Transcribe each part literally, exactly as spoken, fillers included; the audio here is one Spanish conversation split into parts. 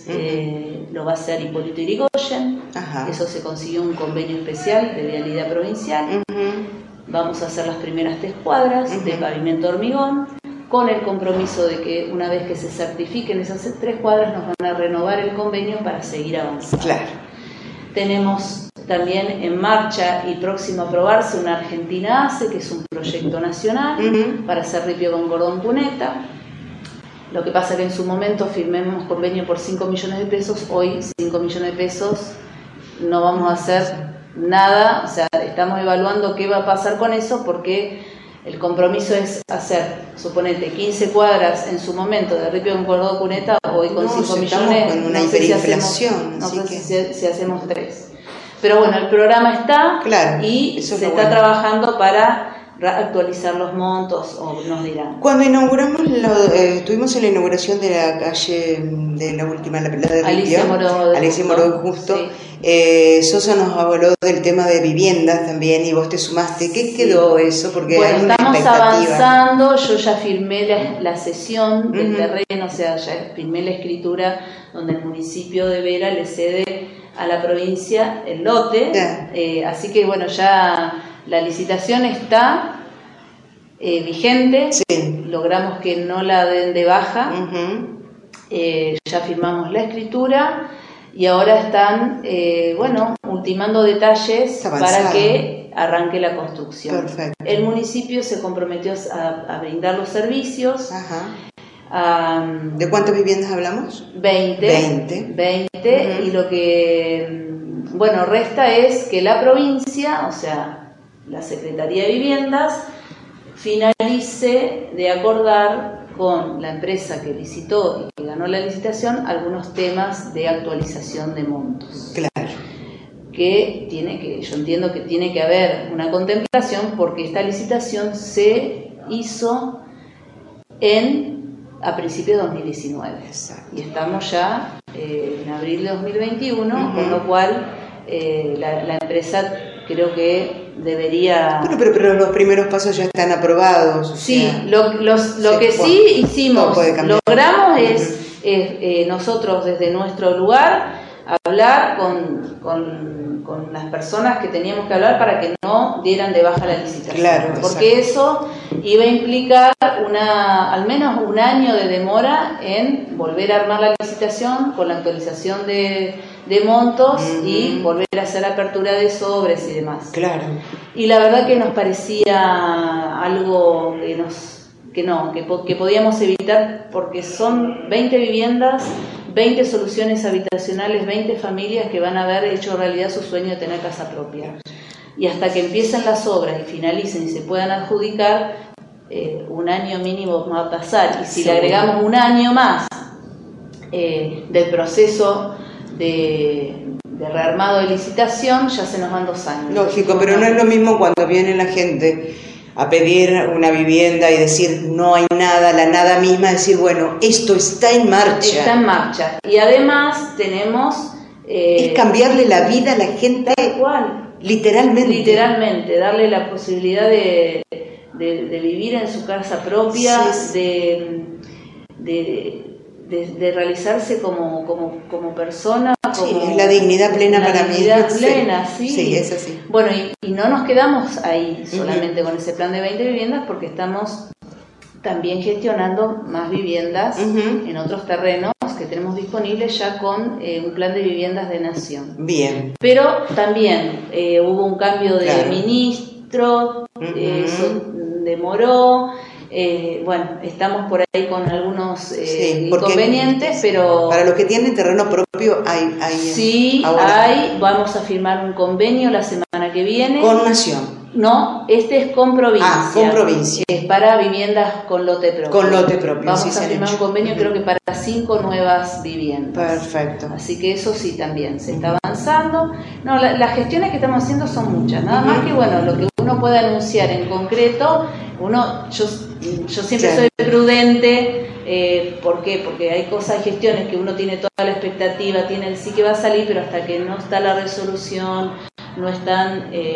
uh-huh. eh, lo va a hacer Hipólito Yrigoyen. Ajá. Eso se consiguió un convenio especial de vialidad provincial. Uh-huh. Vamos a hacer las primeras tres cuadras uh-huh. de pavimento hormigón, con el compromiso de que una vez que se certifiquen esas tres cuadras nos van a renovar el convenio para seguir avanzando. Claro. Tenemos también en marcha y próximo a aprobarse una Argentina Hace, que es un proyecto nacional uh-huh. para hacer ripio con cordón cuneta. Lo que pasa es que en su momento firmemos convenio por cinco millones de pesos, hoy cinco millones de pesos no vamos a hacer nada, o sea, estamos evaluando qué va a pasar con eso, porque el compromiso es hacer, suponete, quince cuadras en su momento de ripio con cordón cuneta, hoy con no, cinco si millones, con una no sé si hacemos, no sé sé que... si, si hacemos tres. Pero bueno, el programa está claro, y se está bueno. trabajando para actualizar los montos, o nos dirán. Cuando inauguramos, lo, eh, estuvimos en la inauguración de la calle, de la última, la, la de Ripio, Alicia Moró de Alicia Justo, Moró de Justo. Sí. Eh, Sosa nos habló del tema de viviendas también y vos te sumaste. ¿Qué sí. quedó eso? Porque bueno, hay una estamos expectativa. avanzando, yo ya firmé la, la cesión del uh-huh. terreno, o sea, ya firmé la escritura donde el municipio de Vera le cede a la provincia el lote, yeah. eh, así que bueno, ya la licitación está eh, vigente, sí. logramos que no la den de baja, uh-huh. eh, ya firmamos la escritura y ahora están, eh, bueno, ultimando detalles para que arranque la construcción. Perfecto. El municipio se comprometió a, a brindar los servicios. Ajá. Um, ¿De cuántas viviendas hablamos? veinte. veinte. veinte uh-huh. Y lo que, bueno, resta es que la provincia, o sea, la Secretaría de Viviendas, finalice de acordar con la empresa que licitó y que ganó la licitación algunos temas de actualización de montos. Claro. Que tiene que, yo entiendo que tiene que haber una contemplación porque esta licitación se hizo en a principios de dos mil diecinueve. Exacto. Y estamos ya eh, en abril de dos mil veintiuno, uh-huh. con lo cual eh, la, la empresa creo que debería... Bueno, pero, pero los primeros pasos ya están aprobados. O sí, sea, lo, los, lo sí, que bueno, sí hicimos, logramos uh-huh. es, es eh, nosotros desde nuestro lugar hablar con, con, con las personas que teníamos que hablar para que no dieran de baja la licitación. Claro, porque exacto. eso iba a implicar una, al menos un año de demora en volver a armar la licitación con la actualización de, de montos uh-huh. y volver a hacer apertura de sobres y demás. Claro. Y la verdad que nos parecía algo que nos que no, que, que podíamos evitar porque son veinte viviendas, veinte soluciones habitacionales, veinte familias que van a haber hecho realidad su sueño de tener casa propia. Y hasta que empiecen las obras y finalicen y se puedan adjudicar, eh, un año mínimo va a pasar. Y si sí. le agregamos un año más eh, del proceso de, de rearmado de licitación, ya se nos van dos años. Lógico, pero no es lo mismo cuando viene la gente a pedir una vivienda y decir no hay nada, la nada misma, decir bueno, esto está en marcha. Está en marcha. Y además tenemos... Eh, es cambiarle la vida a la gente. Tal cual. Literalmente. Literalmente, darle la posibilidad de, de, de vivir en su casa propia, sí. de, de, de, de realizarse como, como, como persona. Como, sí, es la dignidad plena la para dignidad mí. plena, sí. Sí, sí, es así. Bueno, y, y no nos quedamos ahí solamente uh-huh. con ese plan de veinte viviendas porque estamos también gestionando más viviendas uh-huh. en otros terrenos que tenemos disponibles ya con eh, un plan de viviendas de nación. Bien. Pero también eh, hubo un cambio de claro. ministro, uh-huh. eh, eso demoró, eh, bueno, estamos por ahí con algunos eh, sí, inconvenientes, pero... Para los que tienen terreno propio hay... hay sí, ahora. hay, vamos a firmar un convenio la semana que viene. Con Nación. No, este es con provincia. Ah, con provincia. Es para viviendas con lote propio. Con lote propio, Vamos sí, a firmar un convenio uh-huh. creo que para cinco nuevas viviendas. Perfecto. Así que eso sí también se está avanzando. No, la, las gestiones que estamos haciendo son muchas. Nada uh-huh. más que bueno, lo que uno puede anunciar en concreto, uno, yo, yo siempre claro. soy prudente. Eh, ¿Por qué? Porque hay cosas, hay gestiones que uno tiene toda la expectativa, tiene el sí que va a salir, pero hasta que no está la resolución, no están eh,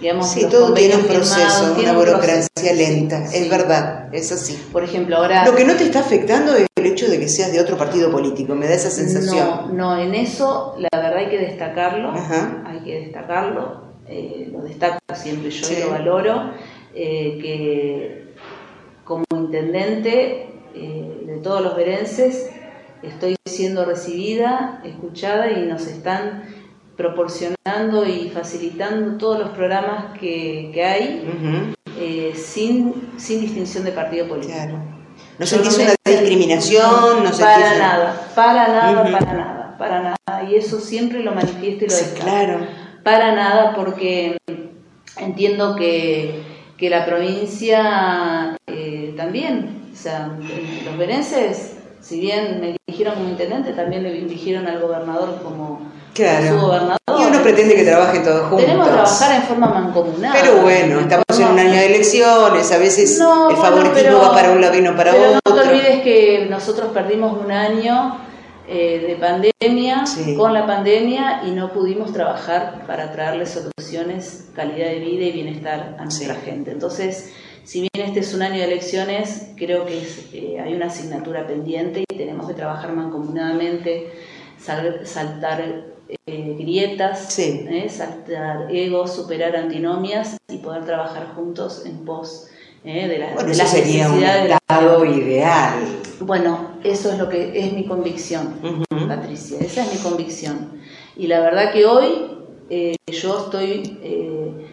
digamos, sí, los todo tiene un convenios proceso, firmados, tiene una un burocracia proceso, lenta, sí, es sí. verdad, es así. Por ejemplo, ahora... Lo que no te está afectando es el hecho de que seas de otro partido político, me da esa sensación. No, no, en eso la verdad hay que destacarlo, Ajá. hay que destacarlo, eh, lo destaco siempre yo Sí. y lo valoro, eh, que como intendente eh, de todos los verenses estoy siendo recibida, escuchada y nos están proporcionando y facilitando todos los programas que, que hay, uh-huh. eh, sin, sin distinción de partido político. Claro. No sentís una discriminación, no sentís... Para nada, para nada, uh-huh. para nada, para nada. Y eso siempre lo manifiesto y lo sí, destaco. Claro. Para nada, porque entiendo que, que la provincia eh, también, o sea, los verenses, si bien me eligieron como intendente, también le eligieron al gobernador como, claro. como su gobernador. Y uno pretende que trabajen todos juntos. Tenemos que trabajar en forma mancomunada. Pero bueno, estamos en un año de elecciones, a veces no, el bueno, favoritismo pero, va para un lado y no para pero otro. Pero no te olvides que nosotros perdimos un año eh, de pandemia, sí. con la pandemia, y no pudimos trabajar para traerle soluciones, calidad de vida y bienestar a nuestra sí. gente. Entonces, si bien este es un año de elecciones, creo que es, eh, hay una asignatura pendiente y tenemos que trabajar mancomunadamente, sal, saltar eh, grietas, sí. eh, saltar egos, superar antinomias y poder trabajar juntos en pos eh, de, la, bueno, de eso las sería un estado ideal. Bueno, eso es lo que es mi convicción, uh-huh. Patricia, esa es mi convicción. Y la verdad que hoy eh, yo estoy... Eh,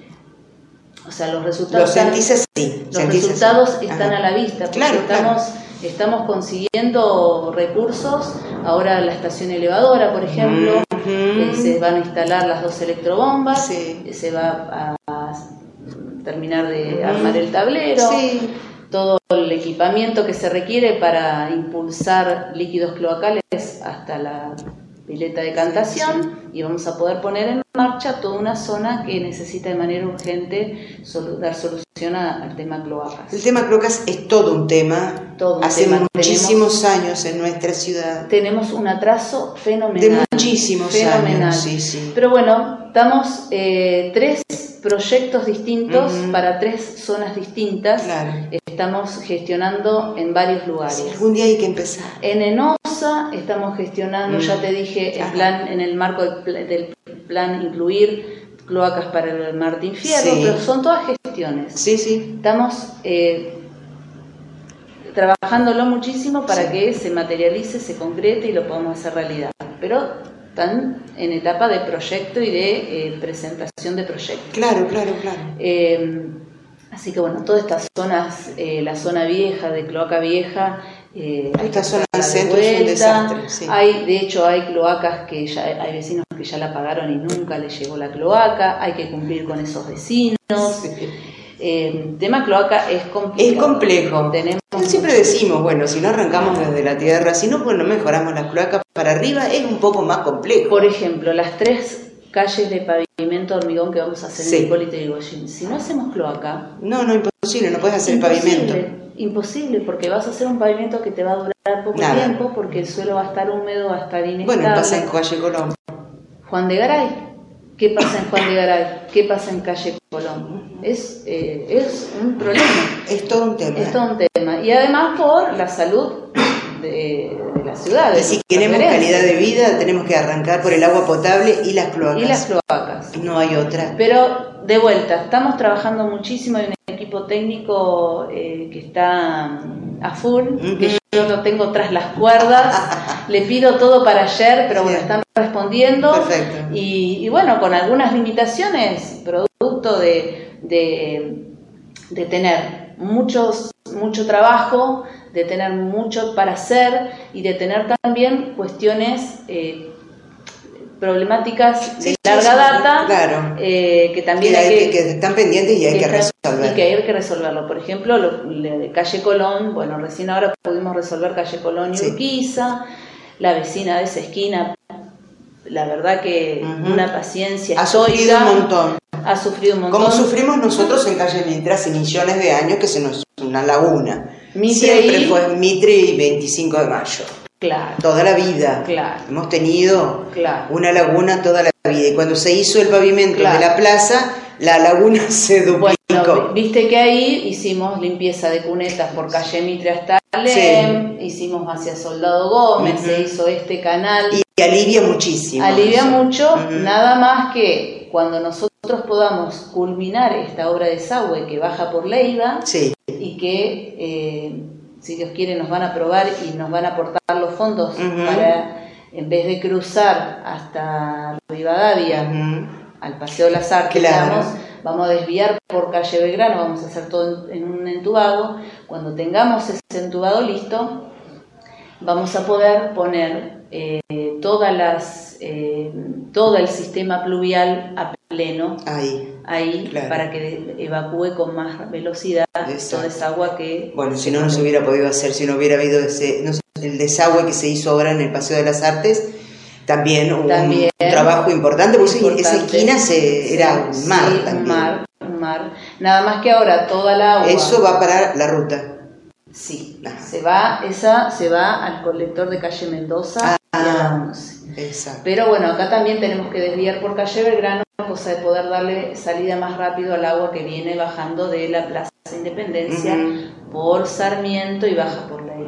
O sea, los resultados, Lo sentís así, los sentís resultados así. están Ajá. a la vista, porque claro, estamos, claro. estamos consiguiendo recursos. Ahora la estación elevadora, por ejemplo, uh-huh. eh, se van a instalar las dos electrobombas, sí. eh, se va a, a terminar de uh-huh. armar el tablero, sí. todo el equipamiento que se requiere para impulsar líquidos cloacales hasta la pileta de cantación, sí. y vamos a poder poner en marcha toda una zona que necesita de manera urgente solu- dar solución a, al tema cloacas. El tema cloacas es todo un tema. Todo un Hace tema. muchísimos tenemos, años en nuestra ciudad. Tenemos un atraso fenomenal. De muchísimos fenomenal. años, sí, sí. Pero bueno, estamos eh, tres proyectos distintos uh-huh. para tres zonas distintas. Claro. Estamos gestionando en varios lugares. Sí, algún día hay que empezar. En Enosa estamos gestionando, uh-huh. ya te dije, el plan, en el marco del, del plan incluir cloacas para el Martín Fierro, sí. pero son todas gestiones. Sí, sí. Estamos eh, trabajándolo muchísimo para sí. que se materialice, se concrete y lo podamos hacer realidad. Pero están en etapa de proyecto y de eh, presentación de proyectos. Claro, claro, claro. Eh, así que bueno, todas estas zonas, eh, la zona vieja, de cloaca vieja, eh, esta zona del centro es un desastre. Sí. Hay, de hecho, hay cloacas que ya hay vecinos que ya la pagaron y nunca les llegó la cloaca. Hay que cumplir con esos vecinos. Sí. Eh, tema cloaca es complejo. Es complejo. Tenemos Siempre decimos, bueno, si no arrancamos desde la tierra, si no, pues no mejoramos las cloacas para arriba, es un poco más complejo. Por ejemplo, las tres calles de pavimento de hormigón que vamos a hacer sí. en Hipólito Yrigoyen, si no hacemos cloaca... No, no, imposible, no puedes hacer imposible, pavimento. Imposible, porque vas a hacer un pavimento que te va a durar poco Nada. tiempo, porque el suelo va a estar húmedo, va a estar inestable. Bueno, pasa en Calle Colón. Juan de Garay. ¿Qué pasa en Juan de Garay? ¿Qué pasa en Calle Colón? Es, eh, es un problema. Es todo un tema. Es todo un tema. Y además por la salud de, de la ciudad. Y si queremos calidad de vida, tenemos que arrancar por el agua potable y las cloacas. Y las cloacas. No hay otra. Pero, de vuelta, estamos trabajando muchísimo. Hay un equipo técnico eh, que está a full, uh-huh. que yo lo tengo tras las cuerdas. Le pido todo para ayer, pero bueno, están respondiendo. Perfecto. Y, y bueno, con algunas limitaciones, producto de, de, de tener muchos, mucho trabajo, de tener mucho para hacer y de tener también cuestiones eh, problemáticas de sí, larga sí, data, claro. eh, que también que, hay hay que, que, que están pendientes y hay que, que resolverlo. Y que hay que resolverlo. Por ejemplo, lo, de Calle Colón, bueno, recién ahora pudimos resolver Calle Colón y sí. Urquiza, la vecina de esa esquina, la verdad que uh-huh. una paciencia ha estoica, sufrido un montón. Ha sufrido un montón. Como sufrimos nosotros en Calle Mitre hace millones de años, que se nos una laguna. Mitre Siempre y... fue Mitre y veinticinco de mayo. Claro. Toda la vida. Claro. Hemos tenido claro. una laguna toda la vida. Y cuando se hizo el pavimento claro. de la plaza, la laguna se duplicó. Bueno, viste que ahí hicimos limpieza de cunetas por calle Mitre hasta Alem, sí. Hicimos hacia Soldado Gómez, uh-huh. Se hizo este canal. Y alivia muchísimo. Alivia eso. mucho, uh-huh. Nada más que cuando nosotros podamos culminar esta obra de desagüe que baja por Leiva, sí. Y que, eh, si Dios quiere, nos van a aprobar y nos van a aportar los fondos uh-huh. Para, en vez de cruzar hasta Rivadavia, uh-huh. Al Paseo de las Artes, claro. Digamos, vamos a desviar por calle Belgrano, vamos a hacer todo en, en un entubado. Cuando tengamos ese entubado listo, vamos a poder poner eh, todas las, eh, todo el sistema pluvial a pleno ahí, ahí claro. Para que evacúe con más velocidad. Exacto. Toda esa agua que... Bueno, si no, no se hubiera podido hacer, si no hubiera habido ese, no sé, el desagüe que se hizo ahora en el Paseo de las Artes. También hubo también, un trabajo importante, porque importante. Esa esquina se, sí, era un mar sí, también. Un mar, un mar. Nada más que ahora toda la agua... Eso va para la ruta. Sí, ah. se va, esa se va al colector de calle Mendoza ah, y a la once. Exacto. Pero bueno, acá también tenemos que desviar por calle Belgrano, cosa de poder darle salida más rápido al agua que viene bajando de la Plaza Independencia uh-huh. Por Sarmiento y baja por la